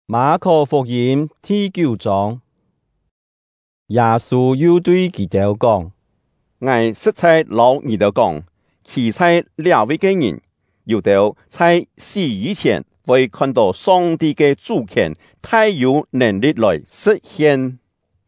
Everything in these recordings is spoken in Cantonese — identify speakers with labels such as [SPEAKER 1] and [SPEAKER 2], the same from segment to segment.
[SPEAKER 1] 馬可福音第9章，耶穌又對佢哋講：
[SPEAKER 2] 我實在老你哋講，其在兩位嘅人，有的在死以前會看到上帝嘅主權，太有能力來實現。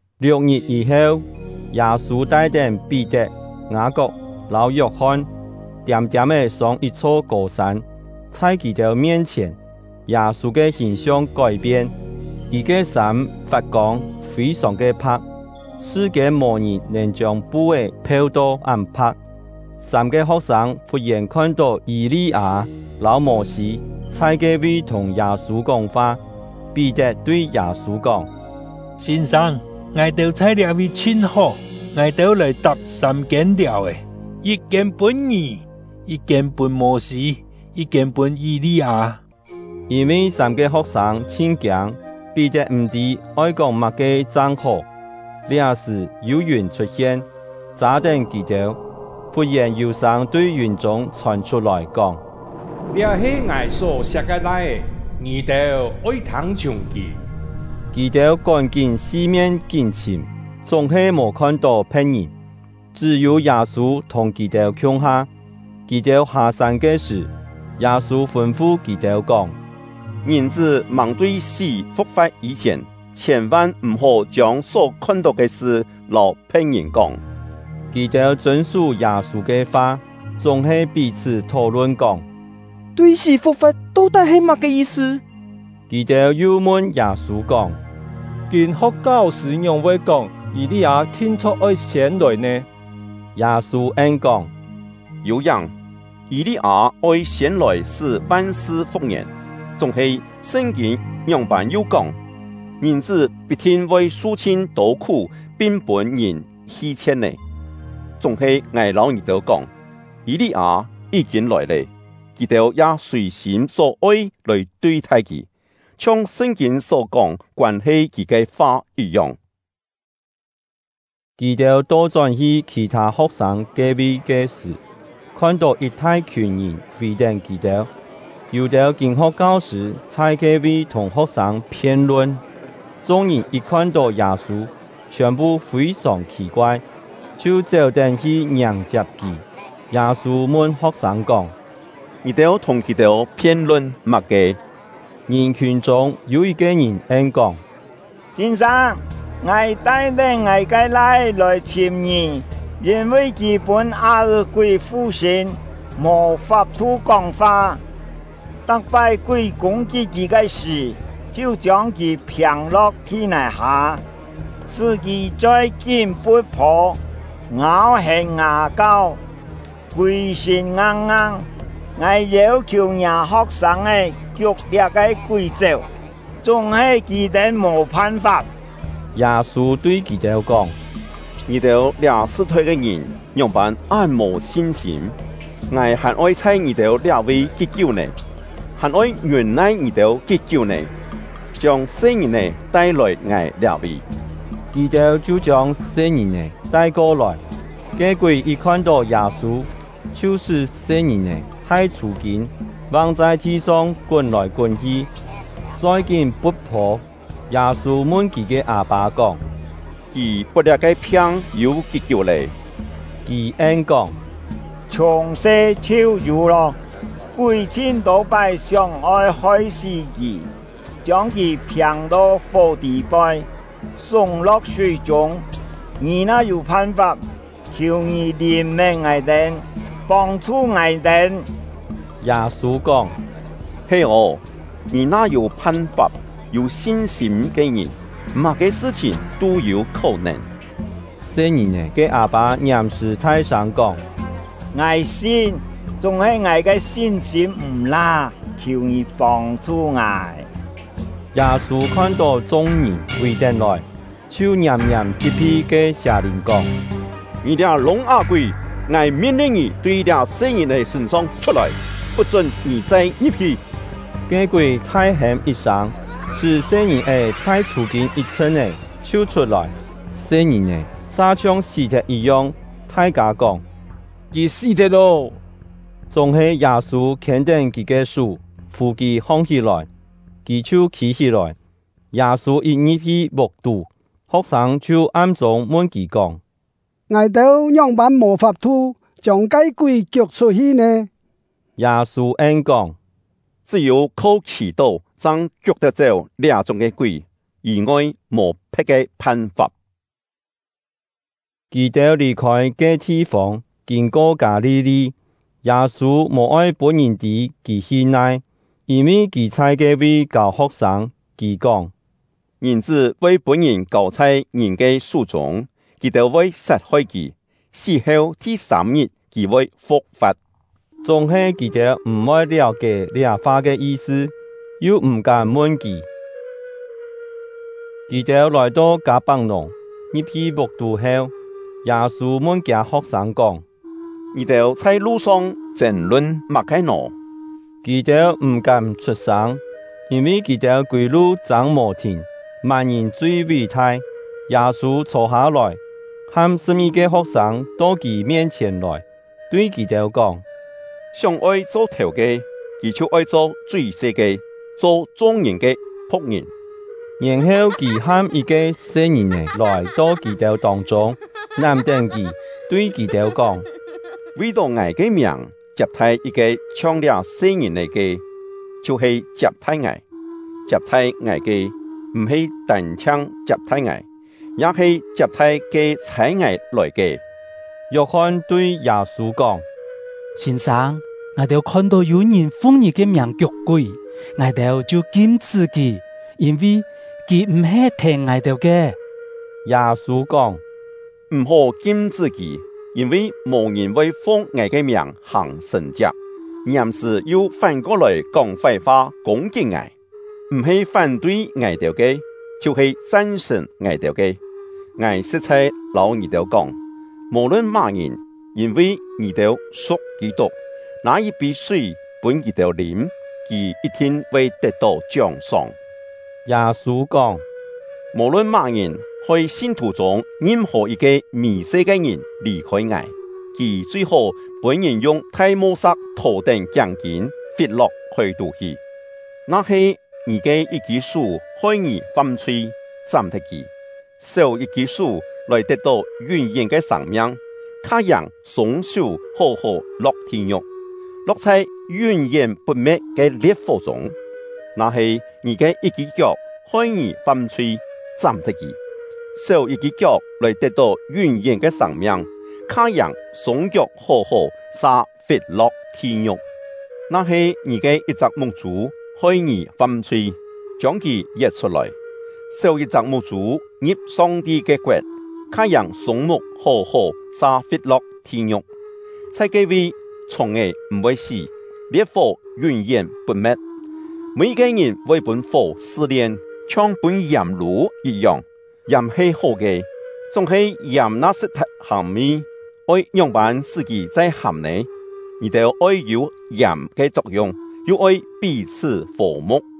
[SPEAKER 1] 6日以後，耶穌帶領彼得、雅各、老約翰，點點地上一座高山，在佢哋面前。耶穌嘅形象改變，伊個山發光，非常嘅白，世界無人能將布嘅漂到咁白。三個學生忽然看到以利亞、老摩西，在個位同耶穌講話。彼得對耶穌講：
[SPEAKER 3] 先生，我哋在這位真好，我哋來搭3間料嘅，一間本你，一間本摩西，一間本以利亞。
[SPEAKER 1] 因為3個學生真驚，彼得唔知愛講乜嘅正好。這時有雲出現，炸定佢哋，忽然有聲對雲中傳出來講：
[SPEAKER 4] 這是我所寫嘅來的，你哋愛聽從佢。
[SPEAKER 1] 佢哋趕緊四面警尋，總係冇看到別人，只有耶穌同佢哋共下。佢哋下山嘅時，耶穌吩咐佢哋講：
[SPEAKER 2] 人子忙對死復活以前，千萬唔好將所看到嘅事老別人講。
[SPEAKER 1] 佢哋遵守耶穌嘅話，總係彼此討論講：
[SPEAKER 5] 對死復活到底係乜嘅意思？
[SPEAKER 1] 佢哋又問耶穌講：
[SPEAKER 6] 經學教時用會講以利亞聽出愛先來呢？
[SPEAKER 1] 耶穌應講：
[SPEAKER 2] 有樣，以利亞愛先來使萬事復原。總係聖經樣板有講，人子必定為數千多苦，並本人犧牲呢。總係我老你哋講，以利亞已經來了，佢哋也隨心所愛來對待佢，像聖經所講關係佢嘅話一樣。
[SPEAKER 1] 佢哋多轉去其他學生隔壁嘅時，看到一大群人圍等佢哋。有的經學教時，在隔壁同學生辯論。眾人一看到耶穌，全部非常奇怪，就走定去迎接佢。耶穌問學生講：
[SPEAKER 2] 你哋同佢哋辯論乜嘅？
[SPEAKER 1] 人群中有一個人應講：
[SPEAKER 7] 先生，我帶領我嘅來尋你，因為基本阿爾鬼附身，無法度講話。打敗鬼攻擊佢嘅時，就將佢平落天底下，使佢再見不破，咬起牙膏，鬼身硬硬。我要求人學生嘅腳裂嘅鬼走，總係佢哋冇辦法。
[SPEAKER 1] 耶穌對佢哋講：
[SPEAKER 2] 你哋倆失退嘅人，樣板暗無信心，我還愛猜你哋倆位結救呢？還愛原來你哋結救呢，將聖人呢帶來我兩位。
[SPEAKER 1] 佢哋就將聖人呢帶過來。這鬼一看到耶穌，就是聖人呢太粗勁，往在地上滾來滾去，再見不破。耶穌問佢嘅阿爸講：
[SPEAKER 2] 佢不了嘅病有結救咧？
[SPEAKER 1] 佢應講：
[SPEAKER 7] 從細就有咯。鬼千多擺上愛害死佢，將佢騙到火地擺，送落水中。你那有辦法，求你憐憫我哋，幫助我哋。
[SPEAKER 1] 耶穌講：
[SPEAKER 2] 嘿哦，你那有辦法、有信心嘅人，乜嘅事情都有可能。
[SPEAKER 1] 聖人呢嘅阿爸念是太上講：
[SPEAKER 7] 我信。仲係我嘅信心唔啦，求你幫助我。
[SPEAKER 1] 耶穌看到眾人圍等來，就嚴嚴擊批嘅邪靈講：
[SPEAKER 2] 你倆聾啞鬼，我命令你對倆聖人嘅身上出來，不准你再入去。
[SPEAKER 1] 這鬼太喊一聲，使聖人嘅太粗勁一稱嘅抽出來，聖人呢沙像死鐵一樣，大家講：
[SPEAKER 6] 佢死咗咯！
[SPEAKER 1] 總係耶穌肯定佢嘅手，扶佢扛起來，佢就起來， 耶穌一入去木肚，學生就暗中問佢講：
[SPEAKER 8] 我哋樣板無法度將該鬼腳出去呢？
[SPEAKER 1] 耶穌應講：
[SPEAKER 2] 只有靠祈禱，將腳得走倆種嘅鬼，以外無別嘅辦法。
[SPEAKER 1] 佢哋離開嘅地方，經過加利利，耶穌無愛本人哋佢去內，因為佢在嘅位教學生，佢講：
[SPEAKER 2] 人子為本人交在人嘅手中，佢就會殺害佢，死後第3日佢會復活。
[SPEAKER 1] 總係佢哋唔愛了解呢話嘅意思，又唔敢問佢。佢哋來到迦百農，入去木肚後，耶穌問家學生講：
[SPEAKER 2] 你哋在路上爭論乜嘅呢？
[SPEAKER 1] 佢哋唔敢出聲，因為佢哋歸路爭無停，萬人最偉大。耶穌坐下來，喊12個學生到佢面前來，對佢哋講：
[SPEAKER 2] 想愛做頭嘅，佢就愛做最細嘅，做眾人嘅僕人。
[SPEAKER 1] 然後佢喊一個少年人來到佢哋當中，男定佢對佢哋講：
[SPEAKER 2] 為到我嘅名接待一個搶了少年嚟嘅，就係接待我。接待我嘅唔係單槍接待我，也係接待嘅差我來嘅。
[SPEAKER 1] 約翰對耶穌講：
[SPEAKER 9] 先生，我哋看到有人奉你嘅名腳鬼，我哋就禁止佢，因為佢唔係聽我哋嘅。
[SPEAKER 1] 耶穌講：
[SPEAKER 2] 唔好禁止佢，因為無人會奉我嘅名行神蹟，嚴是要反過來講壞話攻擊我，唔係反對我哋嘅，就係讚賞我哋嘅。我實在老你哋講，無論乜人，因為你哋屬基督，拿一杯水本你哋飲，佢一定會得到獎賞。
[SPEAKER 1] 耶穌講：
[SPEAKER 2] 無論乜人，喺信徒中任何一個迷失嘅人離開我，佢最好本人用大磨石頭頂獎金跌落去度去，那係你嘅一枝樹開你犯罪，斬得佢；少一枝樹來得到永遠嘅生命，他人鬆手好好落天獄，落在永遠不滅嘅烈火中。那係你嘅一隻腳開你犯罪，斬得佢；少一隻腳來得到永遠嘅生命，他人鬆腳好好撒跌落天獄。那係你嘅一隻木柱開你犯罪，將佢掘出來；少一隻木柱入上帝嘅國，他人鬆木好好撒跌落天獄。在這位蟲兒唔會死，烈火永遠不滅。每個人為本火試煉，像本鹽爐一樣，鹽係好嘅，總係鹽那食鹹味，愛樣板自己在鹹內，你哋愛有鹽嘅作用，又愛彼此和睦。